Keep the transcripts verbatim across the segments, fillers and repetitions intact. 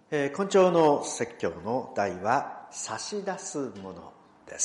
えー、今朝の説教の題は差し出すものです。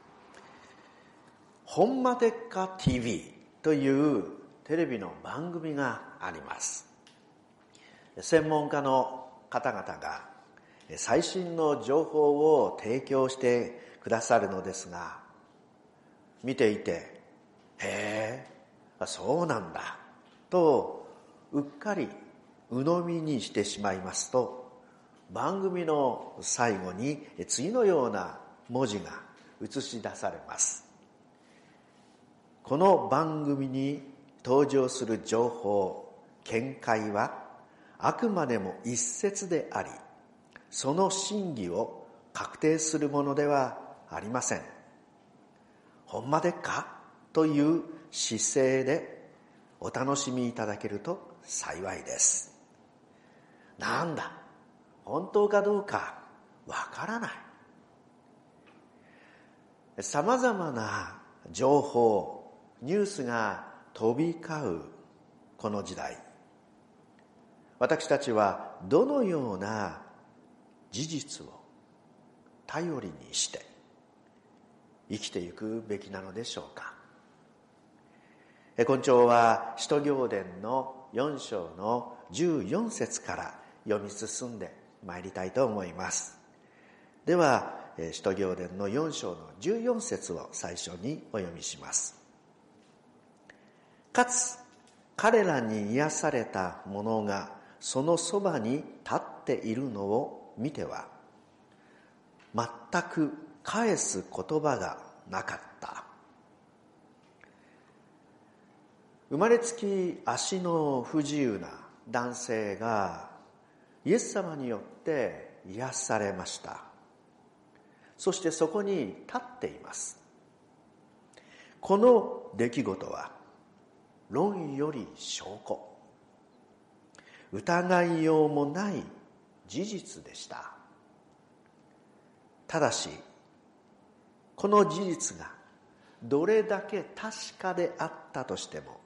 ほんまでっか ティーブイ というテレビの番組があります。専門家の方々が最新の情報を提供してくださるのですが、見ていて、へえ、そうなんだとうっかり鵜呑みにしてしまいますと、番組の最後に次のような文字が映し出されます。この番組に登場する情報、見解はあくまでも一説であり、その真偽を確定するものではありません。ほんまでっかという姿勢でお楽しみいただけると幸いです。なんだ、本当かどうかわからない。さまざまな情報、ニュースが飛び交うこの時代、私たちはどのような事実を頼りにして生きていくべきなのでしょうか。今朝は使徒行伝のよん章のじゅうよん節から読み進んでまいりたいと思います。では使徒行伝のよん章のじゅうよん節を最初にお読みします。かつ彼らに癒された者がそのそばに立っているのを見ては全く返す言葉がなかった。生まれつき足の不自由な男性がイエス様によって癒されました。そしてそこに立っています。この出来事は論より証拠、疑いようもない事実でした。ただしこの事実がどれだけ確かであったとしても、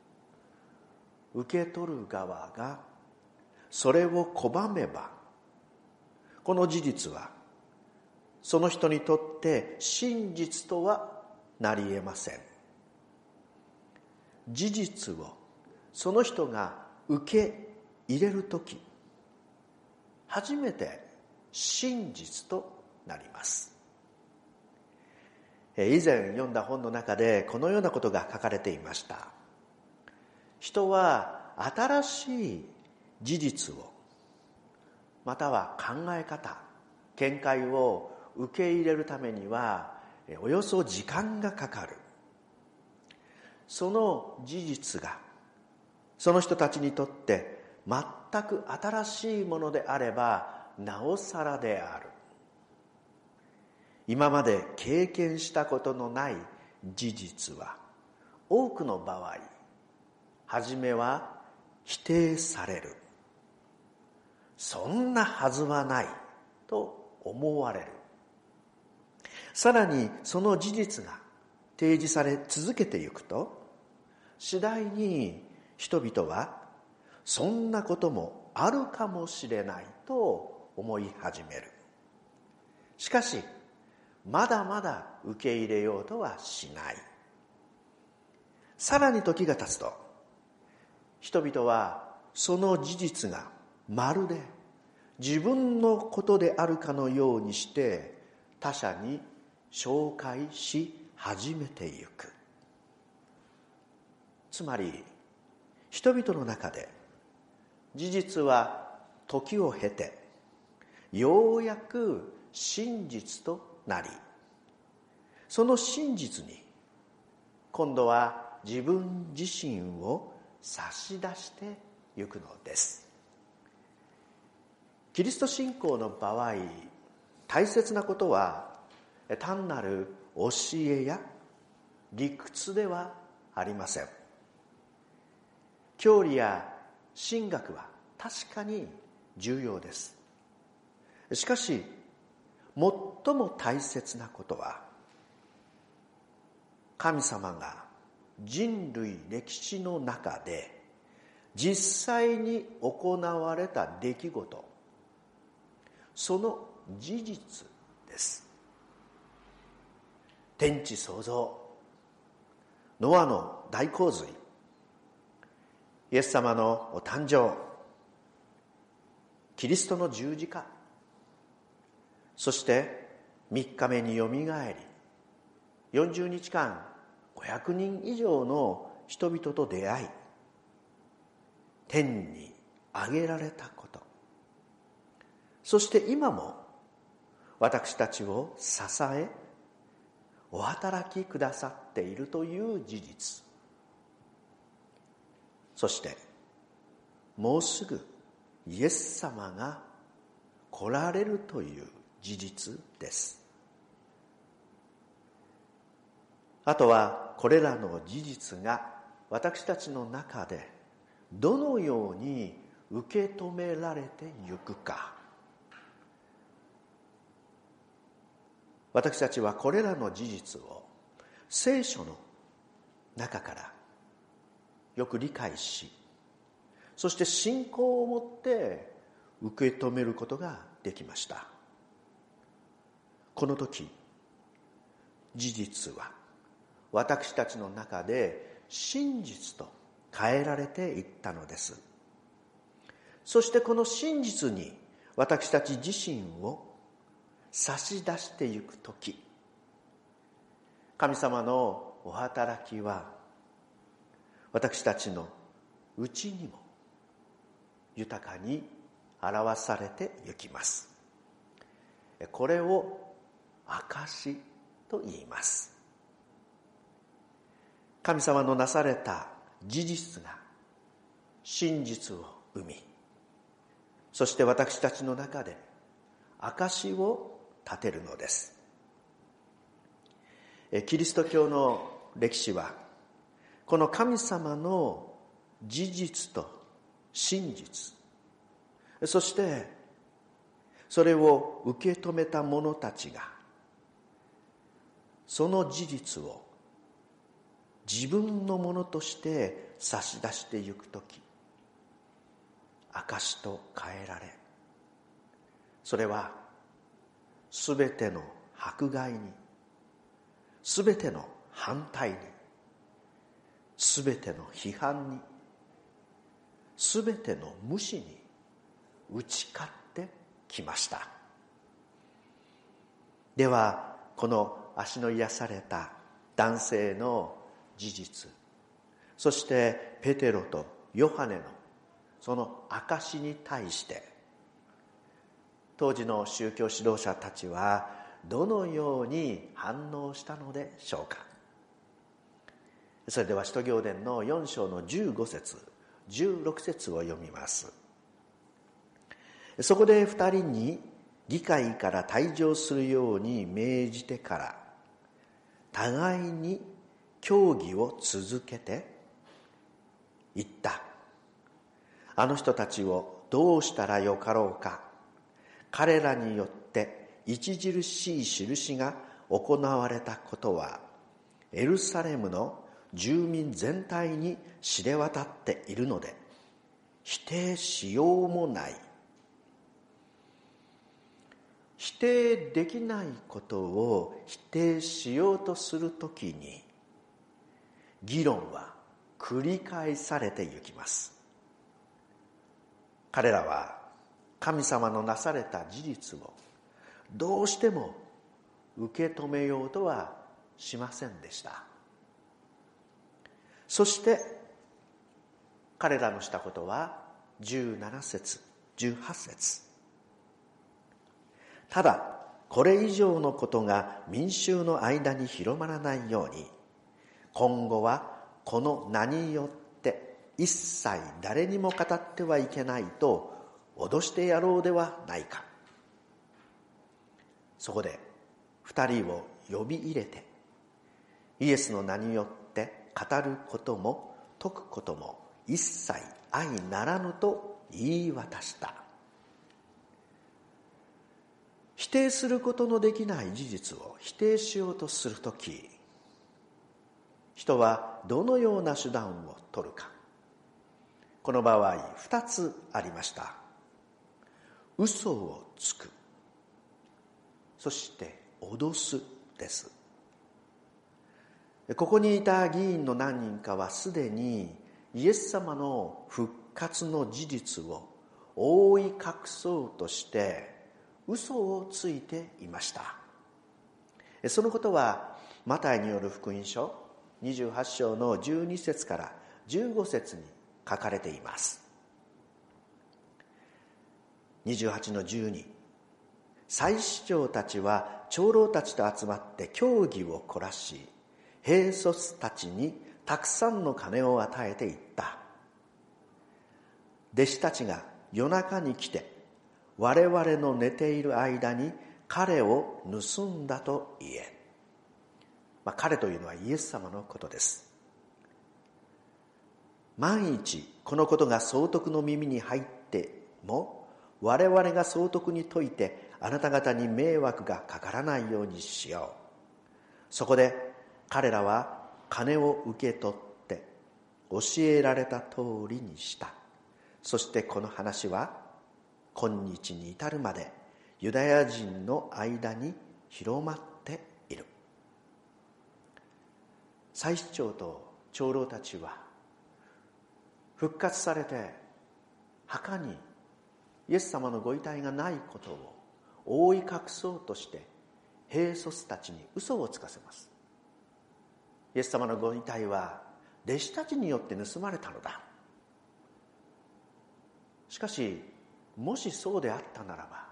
受け取る側がそれを拒めば、この事実はその人にとって真実とはなり得ません。事実をその人が受け入れるとき、初めて真実となります。以前読んだ本の中でこのようなことが書かれていました。人は新しい事実を、または考え方、見解を受け入れるためにはおよそ時間がかかる。その事実がその人たちにとって全く新しいものであればなおさらである。今まで経験したことのない事実は多くの場合、初めは否定される。そんなはずはないと思われる。さらにその事実が提示され続けていくと、次第に人々はそんなこともあるかもしれないと思い始める。しかしまだまだ受け入れようとはしない。さらに時が経つと、人々はその事実がまるで自分のことであるかのようにして他者に紹介し始めていく。つまり人々の中で事実は時を経てようやく真実となり、その真実に今度は自分自身を差し出してゆくのです。キリスト信仰の場合、大切なことは単なる教えや理屈ではありません。教理や神学は確かに重要です。しかし最も大切なことは、神様が人類歴史の中で実際に行われた出来事、 その事実です。天地創造、ノアの大洪水、イエス様のお誕生、キリストの十字架、そして三日目によみがえり、よんじゅうにちかんごひゃくにん以上の人々と出会い、天に上げられたこと、そして今も私たちを支え、お働きくださっているという事実、そしてもうすぐイエス様が来られるという事実です。あとはこれらの事実が私たちの中でどのように受け止められてゆくか。私たちはこれらの事実を聖書の中からよく理解し、そして信仰を持って受け止めることができました。この時、事実は私たちの中で真実と変えられていったのです。そしてこの真実に私たち自身を差し出していくとき、神様のお働きは私たちのうちにも豊かに表されてゆきます。これを証と言います。神様のなされた事実が真実を生み、そして私たちの中で証を立てるのです。キリスト教の歴史はこの神様の事実と真実、そしてそれを受け止めた者たちがその事実を自分のものとして差し出していくとき、証と変えられ、それはすべての迫害に、すべての反対に、すべての批判に、すべての無視に打ち勝ってきました。では、この足の癒された男性の事実、そしてペテロとヨハネのその証に対して当時の宗教指導者たちはどのように反応したのでしょうか。それでは使徒行伝のよん章のじゅうご節じゅうろく節を読みます。そこで二人に議会から退場するように命じてから互いに協議を続けて言った。あの人たちをどうしたらよかろうか。彼らによって著しい印が行われたことはエルサレムの住民全体に知れ渡っているので否定しようもない。否定できないことを否定しようとするときに議論は繰り返されていきます。彼らは神様のなされた事実をどうしても受け止めようとはしませんでした。そして彼らのしたことはじゅうなな節じゅうはち節。ただこれ以上のことが民衆の間に広まらないように今後はこの名によって一切誰にも語ってはいけないと脅してやろうではないか。そこで二人を呼び入れてイエスの名によって語ることも説くことも一切相ならぬと言い渡した。否定することのできない事実を否定しようとするとき、人はどのような手段を取るか。この場合二つありました。嘘をつくそして脅すです。ここにいた議員の何人かはすでにイエス様の復活の事実を覆い隠そうとして嘘をついていました。そのことはマタイによる福音書にじゅうはち章のじゅうに節からじゅうご節に書かれています。にじゅうはちのじゅうに、祭司長たちは長老たちと集まって協議を凝らし、兵卒たちにたくさんの金を与えていった。弟子たちが夜中に来て、我々の寝ている間に彼を盗んだと言え。まあ、彼というのはイエス様のことです。万一このことが総督の耳に入っても、我々が総督に説いてあなた方に迷惑がかからないようにしよう。そこで彼らは金を受け取って教えられた通りにした。そしてこの話は今日に至るまでユダヤ人の間に広まっている。祭司長と長老たちは復活されて墓にイエス様のご遺体がないことを覆い隠そうとして兵卒たちに嘘をつかせます。イエス様のご遺体は弟子たちによって盗まれたのだ。しかしもしそうであったならば、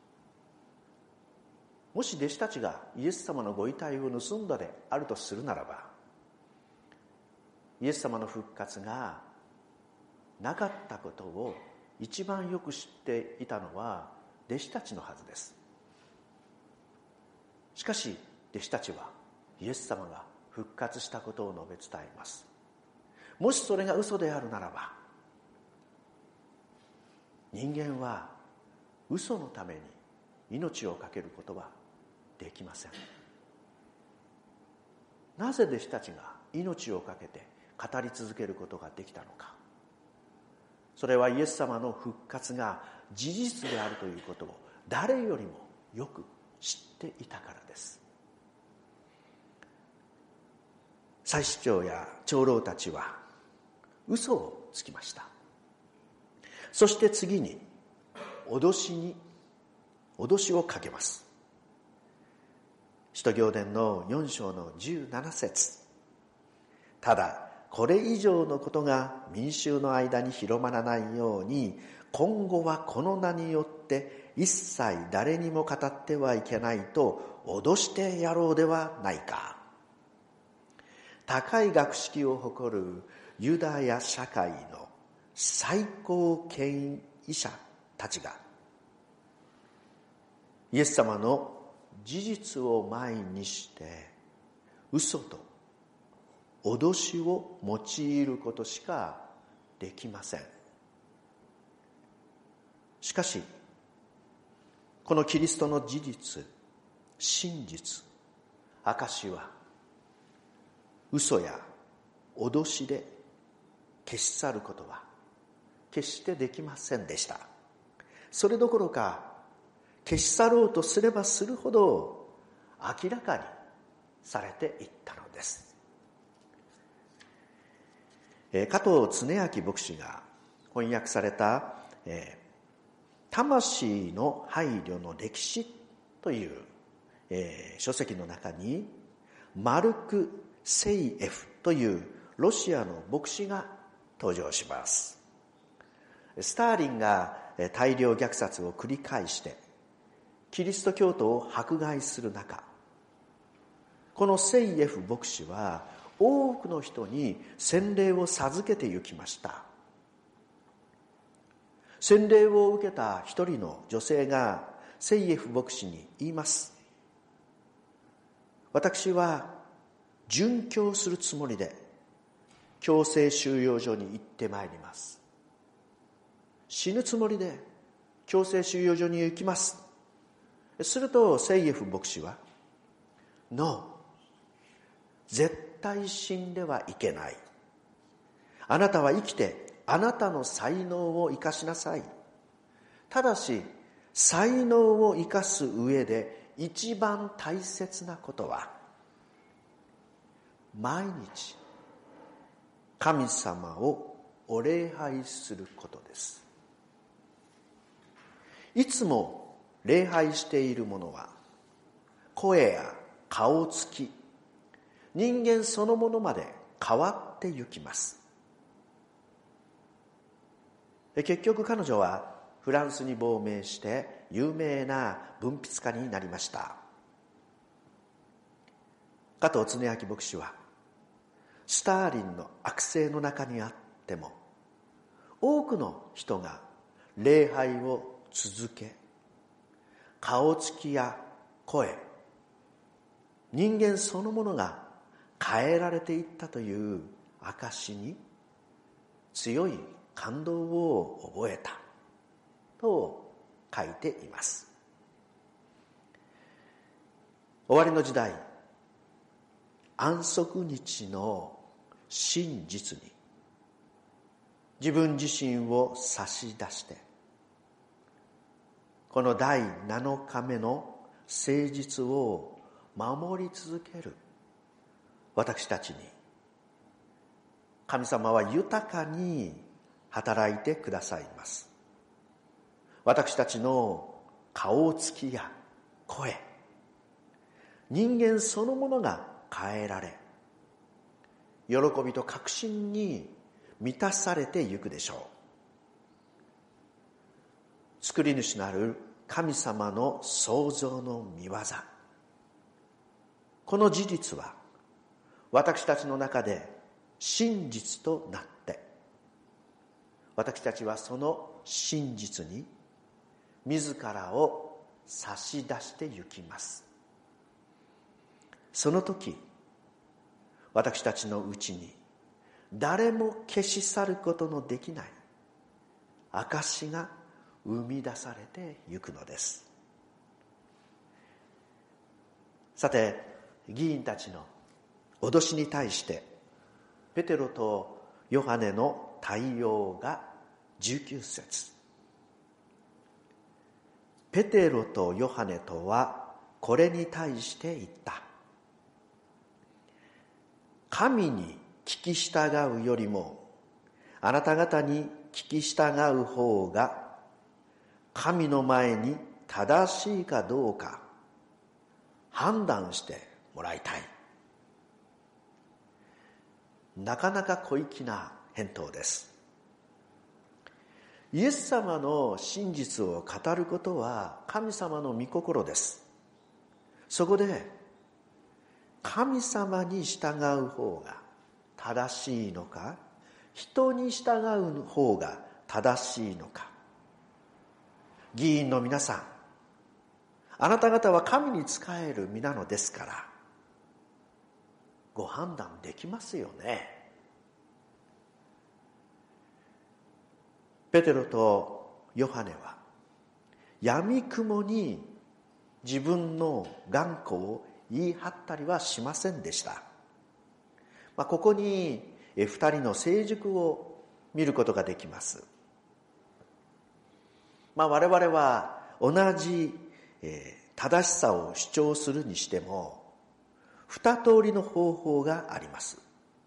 もし弟子たちがイエス様のご遺体を盗んだであるとするならば、イエス様の復活がなかったことを一番よく知っていたのは弟子たちのはずです。しかし弟子たちはイエス様が復活したことを述べ伝えます。もしそれが嘘であるならば、人間は嘘のために命を懸けることはできません。なぜ弟子たちが命を懸けて語り続けることができたのか。それはイエス様の復活が事実であるということを誰よりもよく知っていたからです。祭司長や長老たちは嘘をつきました。そして次に脅しに脅しをかけます。使徒行伝のよん章のじゅうなな節。ただこれ以上のことが民衆の間に広まらないように、今後はこの名によって一切誰にも語ってはいけないと脅してやろうではないか。高い学識を誇るユダヤ社会の最高権威者たちがイエス様の事実を前にして嘘と脅しを用いることしかできません。しかしこのキリストの事実、真実、証は嘘や脅しで消し去ることは決してできませんでした。それどころか消し去ろうとすればするほど明らかにされていったのです。えー、加藤恒明牧師が翻訳された、えー魂の配慮の歴史という、えー、書籍の中にマルク・セイエフというロシアの牧師が登場します。スターリンが大量虐殺を繰り返してキリスト教徒を迫害する中、このセイエフ牧師は多くの人に洗礼を授けて行きました。洗礼を受けた一人の女性がセイエフ牧師に言います。私は殉教するつもりで強制収容所に行ってまいります。死ぬつもりで強制収容所に行きます。するとセイエフ牧師は、ノー、絶対死んではいけない。あなたは生きてあなたの才能を生かしなさい。ただし才能を生かす上で一番大切なことは、毎日神様をお礼拝することです。いつも礼拝しているものは、声や顔つき、人間そのものまで変わってゆきます。結局彼女はフランスに亡命して有名な文筆家になりました。加藤恒明牧師は、スターリンの悪政の中にあっても、多くの人が礼拝を続け、顔つきや声、人間そのものが変えられていったという証に強い感動を覚えたと書いています。終わりの時代、安息日の真実に自分自身を差し出して、この第なのかめの誠実を守り続ける私たちに、神様は豊かに働いてくださいます。私たちの顔つきや声、人間そのものが変えられ、喜びと確信に満たされてゆくでしょう。作り主なる神様の創造の御業、この事実は私たちの中で真実となって、私たちはその真実に自らを差し出してゆきます。その時、私たちのうちに誰も消し去ることのできない証が生み出されてゆくのです。さて、議員たちの脅しに対してペテロとヨハネの対応がじゅうきゅう節。ペテロとヨハネとはこれに対して言った。神に聞き従うよりもあなた方に聞き従う方が神の前に正しいかどうか判断してもらいたい。なかなか小粋な返答です。イエス様の真実を語ることは神様の御心です。そこで神様に従う方が正しいのか、人に従う方が正しいのか。議員の皆さん、あなた方は神に仕える身なのですから、ご判断できますよね。ペテロとヨハネは闇雲に自分の頑固を言い張ったりはしませんでした。まあ、ここに二人の成熟を見ることができます。まあ、我々は同じ、えー、正しさを主張するにしても二通りの方法があります。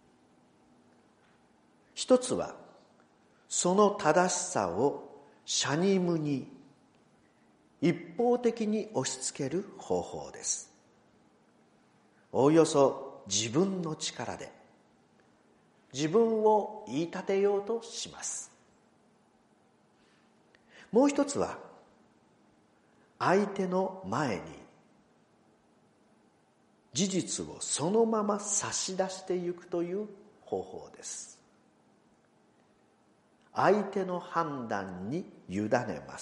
一つはその正しさをシャニムに一方的に押し付ける方法です。おおよそ自分の力で自分を言い立てようとします。もう一つは相手の前に事実をそのまま差し出していくという方法です。相手の判断に委ねます。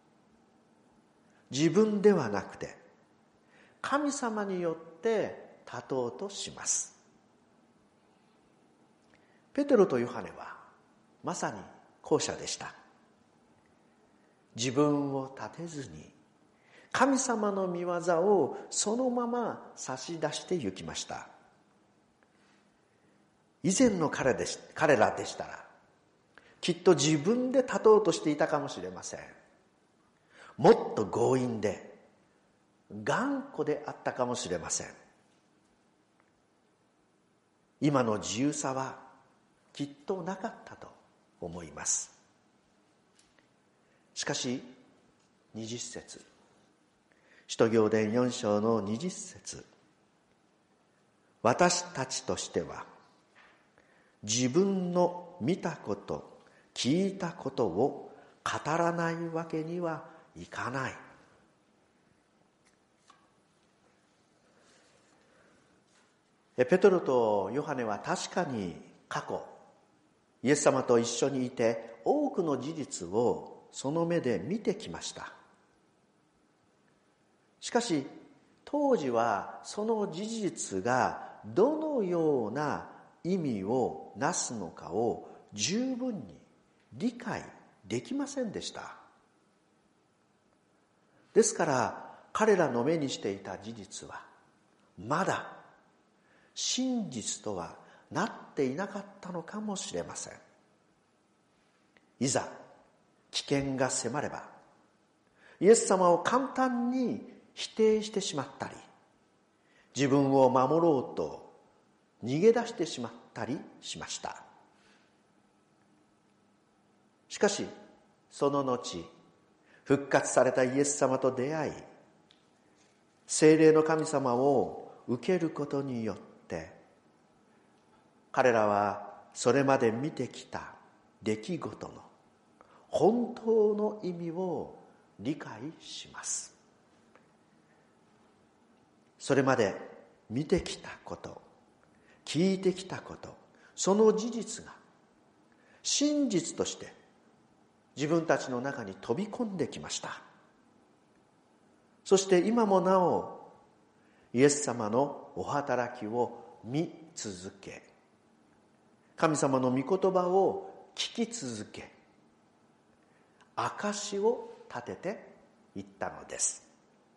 自分ではなくて神様によって立とうとします。ペテロとヨハネはまさに後者でした。自分を立てずに神様の御業をそのまま差し出して行きました。以前の彼でし、彼らでしたらきっと自分で立とうとしていたかもしれません。もっと強引で頑固であったかもしれません。今の自由さはきっとなかったと思います。しかしにじゅっ節、使徒行伝よん章のにじゅっ節、私たちとしては自分の見たこと、聞いたことを語らないわけにはいかない。ペトロとヨハネは確かに過去、イエス様と一緒にいて多くの事実をその目で見てきました。しかし当時はその事実がどのような意味をなすのかを十分に理解できませんでした。ですから彼らの目にしていた事実はまだ真実とはなっていなかったのかもしれません。いざ危険が迫ればイエス様を簡単に否定してしまったり、自分を守ろうと逃げ出してしまったりしました。しかしその後復活されたイエス様と出会い、聖霊の神様を受けることによって彼らはそれまで見てきた出来事の本当の意味を理解します。それまで見てきたこと、聞いてきたこと、その事実が真実として自分たちの中に飛び込んできました。そして今もなおイエス様のお働きを見続け、神様の御言葉を聞き続け、証を立てていったのです。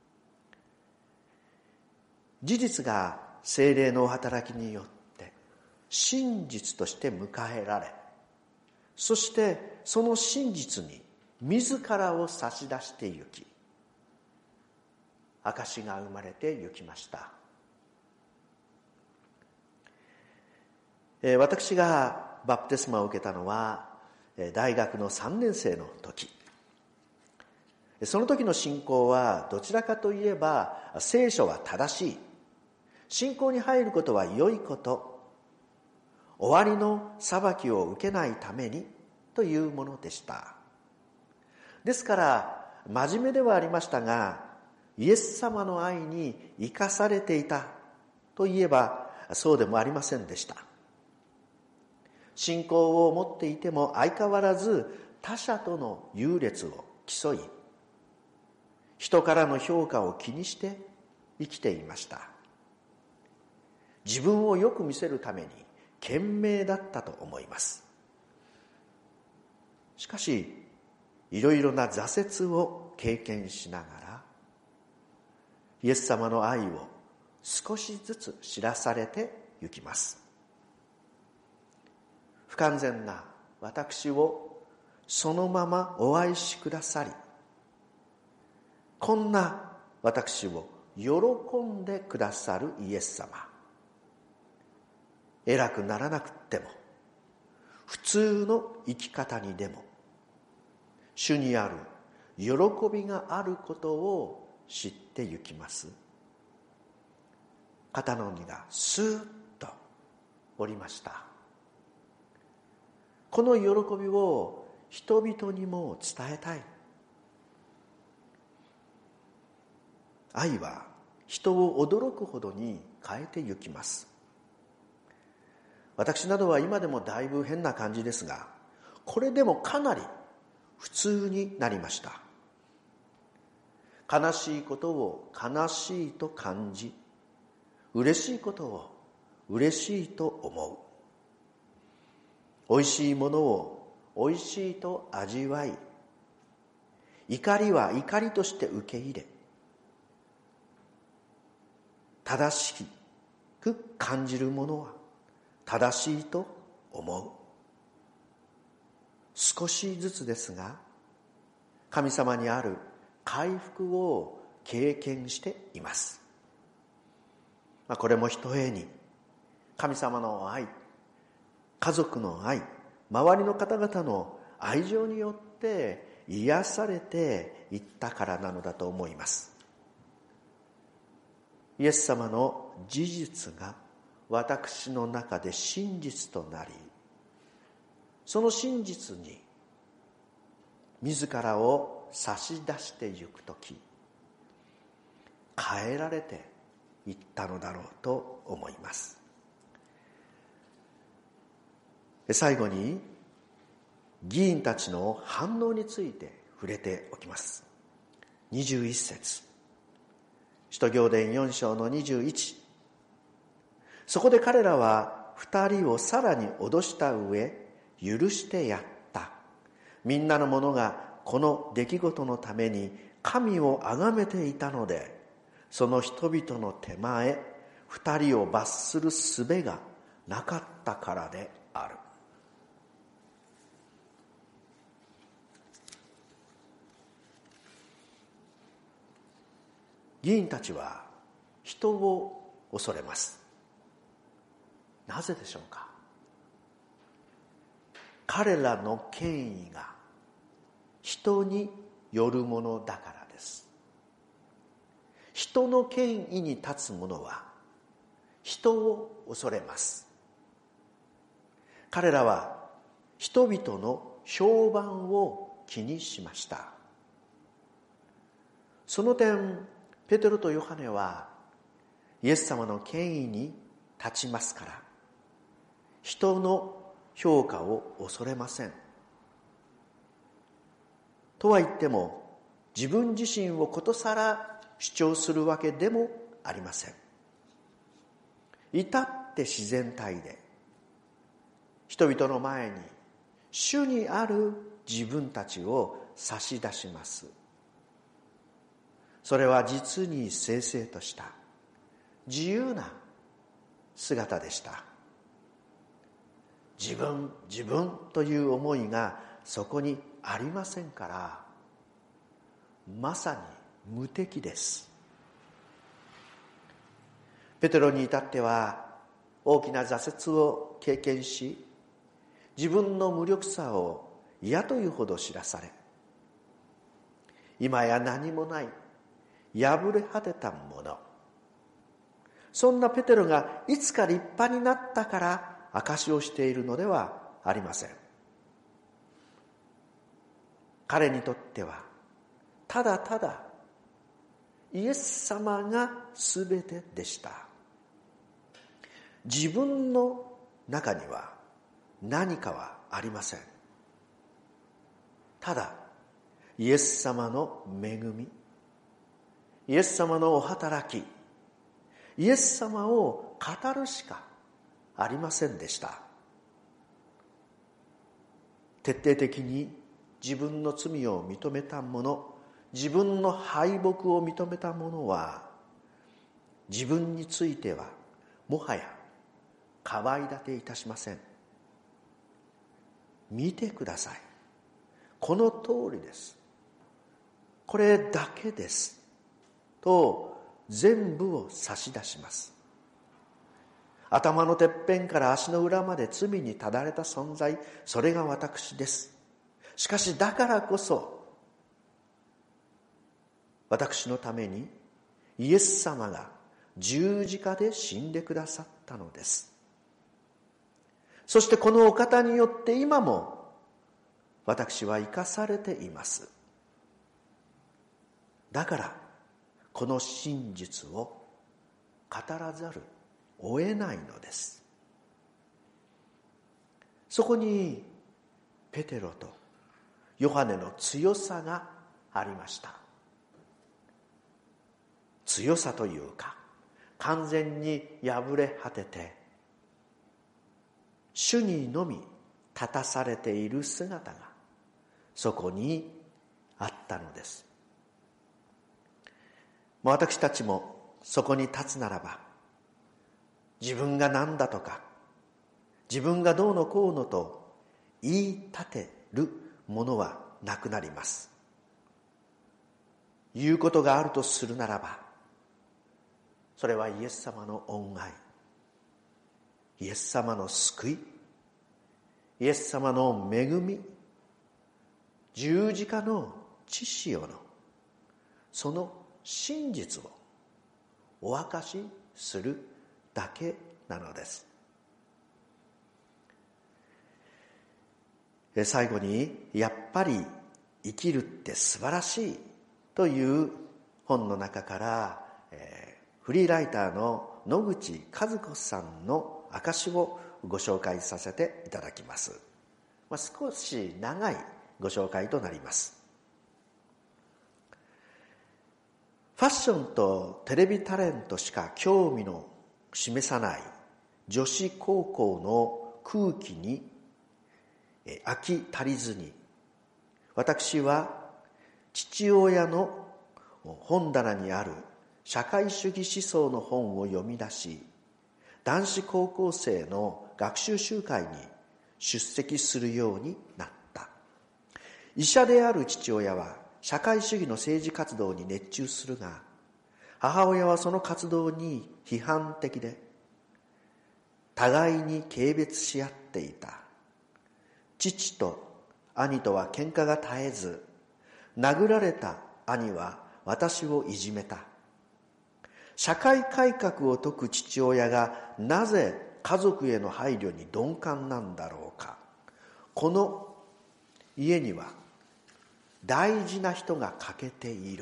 事実が聖霊のお働きによって真実として迎えられ、そしてその真実に自らを差し出してゆき、証が生まれてゆきました。私がバプテスマを受けたのは大学のさんねん生の時。その時の信仰はどちらかといえば聖書は正しい、信仰に入ることは良いこと、終わりの裁きを受けないためにというものでした。ですから真面目ではありましたが、イエス様の愛に生かされていたといえばそうでもありませんでした。信仰を持っていても相変わらず他者との優劣を競い、人からの評価を気にして生きていました。自分をよく見せるために懸命だったと思います。しかしいろいろな挫折を経験しながらイエス様の愛を少しずつ知らされてゆきます。不完全な私をそのままお愛しくださり、こんな私を喜んでくださるイエス様、偉くならなくっても普通の生き方にでも主にある喜びがあることを知ってゆきます。肩の荷がスーッと下りました。この喜びを人々にも伝えたい。愛は人を驚くほどに変えてゆきます。私などは今でもだいぶ変な感じですが、これでもかなり普通になりました。悲しいことを悲しいと感じ、嬉しいことを嬉しいと思う。おいしいものをおいしいと味わい、怒りは怒りとして受け入れ、正しく感じるものは正しいと思う。少しずつですが、神様にある回復を経験しています。まあ、これもひとえに神様の愛、家族の愛、周りの方々の愛情によって癒されていったからなのだと思います。イエス様の事実が私の中で真実となり、その真実に自らを差し出していくとき、変えられていったのだろうと思います。最後に議員たちの反応について触れておきます。にじゅういっ節、使徒行伝よん章のにじゅういち、そこで彼らは二人をさらに脅した上、許してやった。みんなの者がこの出来事のために神を崇めていたので、その人々の手前、二人を罰する術がなかったからである。議員たちは人を恐れます。なぜでしょうか。彼らの権威が人によるものだからです。人の権威に立つ者は人を恐れます。彼らは人々の評判を気にしました。その点、ペテロとヨハネはイエス様の権威に立ちますから、人の評価を恐れません。とは言っても、自分自身をことさら主張するわけでもありません。至って自然体で、人々の前に主にある自分たちを差し出します。それは実に正々とした自由な姿でした。自分自分という思いがそこにありませんから、まさに無敵です。ペテロに至っては大きな挫折を経験し、自分の無力さを嫌というほど知らされ、今や何もない破れ果てたもの、そんなペテロがいつか立派になったから証しをしているのではありません。彼にとってはただただイエス様がすべてでした。自分の中には何かはありません。ただイエス様の恵み、イエス様のお働き、イエス様を語るしかありませんでした。徹底的に自分の罪を認めた者、自分の敗北を認めた者は、自分についてはもはや可愛立ていたしません。見てください。この通りです。これだけです。と全部を差し出します。頭のてっぺんから足の裏まで罪にただれた存在、それが私です。しかしだからこそ、私のためにイエス様が十字架で死んでくださったのです。そしてこのお方によって今も私は生かされています。だからこの真実を語らざるを得ないのです。そこにペテロとヨハネの強さがありました。強さというか、完全に破れ果てて主にのみ立たされている姿がそこにあったのです。私たちもそこに立つならば、自分が何だとか、自分がどうのこうのと言い立てるものはなくなります。 言うことがあるとするならば、それはイエス様の恩愛、イエス様の救い、イエス様の恵み、十字架の血潮のその真実をお明かしするだけなのです。最後に、やっぱり生きるって素晴らしいという本の中から、えー、フリーライターの野口和子さんの証をご紹介させていただきます。まあ、少し長いご紹介となります。ファッションとテレビタレントしか興味の示さない女子高校の空気に飽き足りずに、私は父親の本棚にある社会主義思想の本を読み出し、男子高校生の学習集会に出席するようになった。医者である父親は社会主義の政治活動に熱中するが、母親はその活動に批判的で、互いに軽蔑し合っていた。父と兄とは喧嘩が絶えず、殴られた兄は私をいじめた。社会改革を説く父親がなぜ家族への配慮に鈍感なんだろうか。この家には大事な人が欠けている。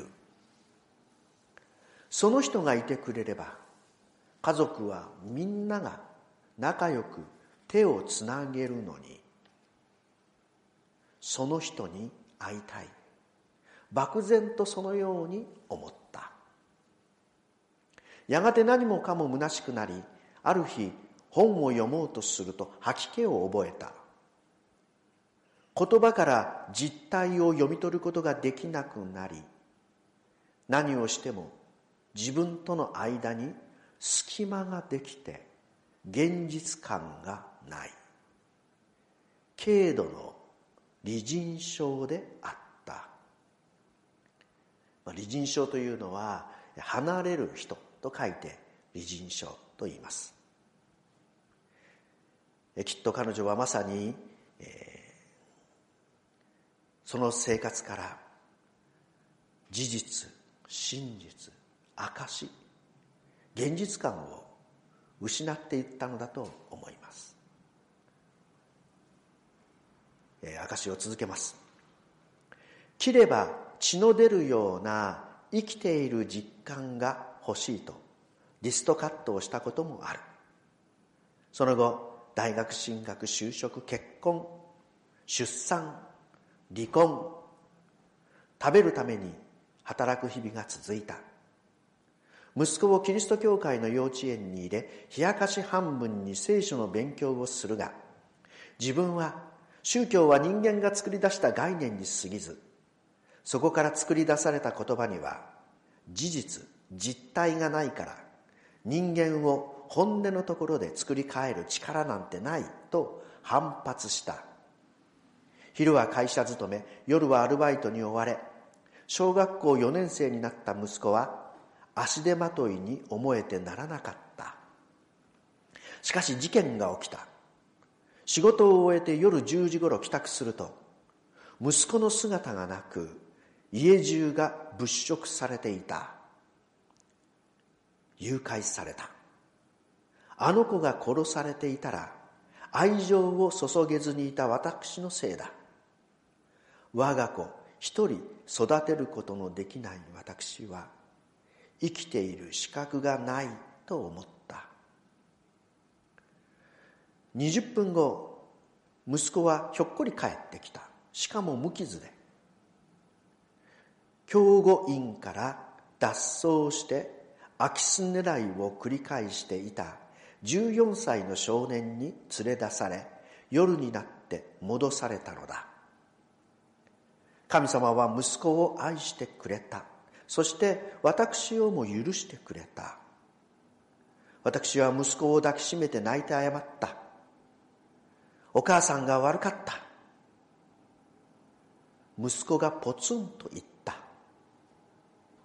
その人がいてくれれば、家族はみんなが仲良く手をつなげるのに、その人に会いたい。漠然とそのように思った。やがて何もかも虚しくなり、ある日本を読もうとすると吐き気を覚えた。言葉から実態を読み取ることができなくなり、何をしても自分との間に隙間ができて現実感がない。軽度の離人症であった。離人症というのは離れる人と書いて離人症と言います。きっと彼女はまさに、えー、その生活から事実、真実、証、現実感を失っていったのだと思います。えー、証を続けます。切れば血の出るような生きている実感が欲しいとリストカットをしたこともある。その後、大学進学、就職、結婚、出産、離婚、食べるために働く日々が続いた。息子をキリスト教会の幼稚園に入れ、冷やかし半分に聖書の勉強をするが、自分は宗教は人間が作り出した概念に過ぎず、そこから作り出された言葉には事実、実体がないから、人間を本音のところで作り変える力なんてないと反発した。昼は会社勤め、夜はアルバイトに追われ、小学校よねん生になった息子は足手まといに思えてならなかった。しかし事件が起きた。仕事を終えて夜じゅうじ頃帰宅すると、息子の姿がなく、家中が物色されていた。誘拐された。あの子が殺されていたら、愛情を注げずにいた私のせいだ。我が子一人育てることのできない私は、生きている資格がないと思った。にじゅっぷんご、息子はひょっこり帰ってきた。しかも無傷で。教護院から脱走して空き巣狙いを繰り返していたじゅうよんさいの少年に連れ出され、夜になって戻されたのだ。神様は息子を愛してくれた。そして私をも許してくれた。私は息子を抱きしめて泣いて謝った。お母さんが悪かった。息子がポツンと言った。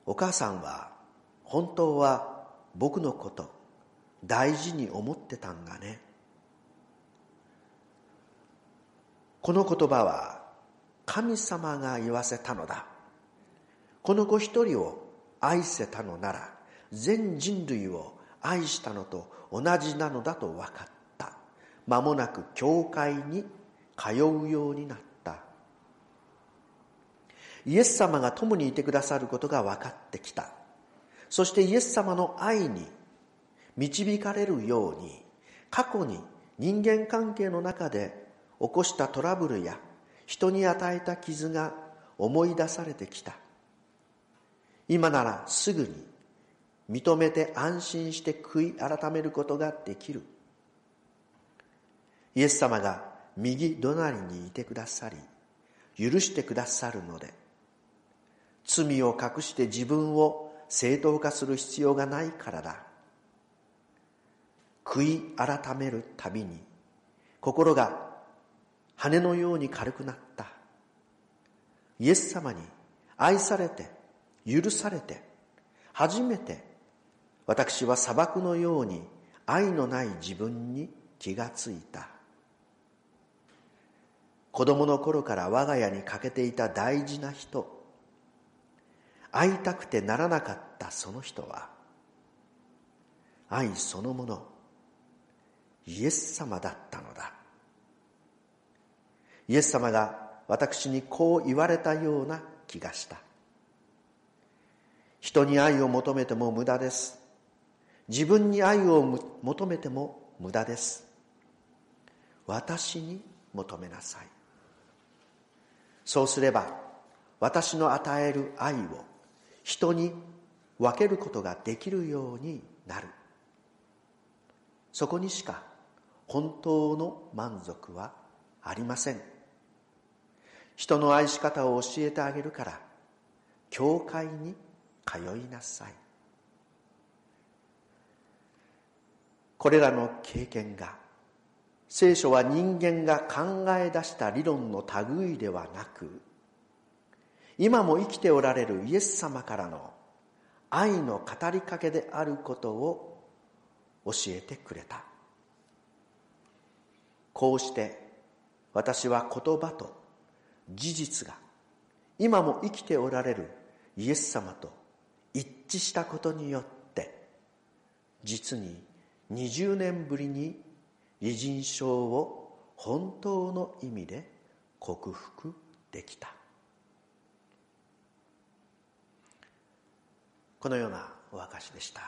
お母さんは本当は僕のこと大事に思ってたんだね。この言葉は神様が言わせたのだ。この子一人を愛せたのなら全人類を愛したのと同じなのだと分かった。間もなく教会に通うようになった。イエス様が共にいてくださることが分かってきた。そしてイエス様の愛に導かれるように、過去に人間関係の中で起こしたトラブルや人に与えた傷が思い出されてきた。今ならすぐに認めて安心して悔い改めることができる。イエス様が右隣にいてくださり、許してくださるので、罪を隠して自分を正当化する必要がないからだ。悔い改めるたびに心が羽のように軽くなった。イエス様に愛されて許されて初めて私は砂漠のように愛のない自分に気がついた。子供の頃から我が家に欠けていた大事な人、会いたくてならなかったその人は愛そのもの、イエス様だったのだ。イエス様が私にこう言われたような気がした。人に愛を求めても無駄です。自分に愛を求めても無駄です。私に求めなさい。そうすれば私の与える愛を人に分けることができるようになる。そこにしか本当の満足はありません。人の愛し方を教えてあげるから教会に通いなさい。これらの経験が、聖書は人間が考え出した理論の類ではなく、今も生きておられるイエス様からの愛の語りかけであることを教えてくれた。こうして私は言葉と事実が今も生きておられるイエス様と一致したことによって、実ににじゅうねんぶりに異人症を本当の意味で克服できた。このようなお証でした。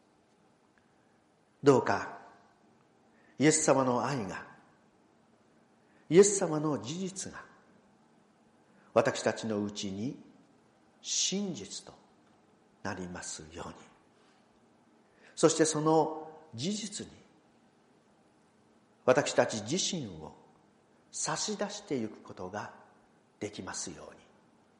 どうかイエス様の愛が、イエス様の事実が私たちのうちに真実となりますように、そしてその事実に私たち自身を差し出していくことができますように。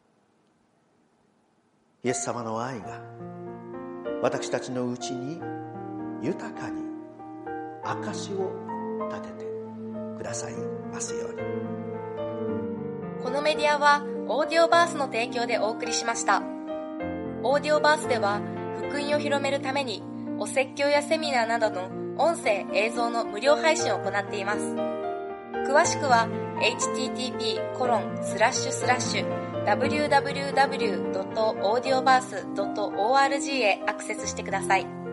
イエス様の愛が私たちのうちに豊かに証を立ててくださいますように。 このメディアはオーディオバースの提供でお送りしました。オーディオバースでは福音を広めるためにお説教やセミナーなどの音声映像の無料配信を行っています。詳しくは エイチティーティーピーコロンスラッシュスラッシュダブリューダブリューダブリュードットオーディオバースドットオーアールジー へアクセスしてください。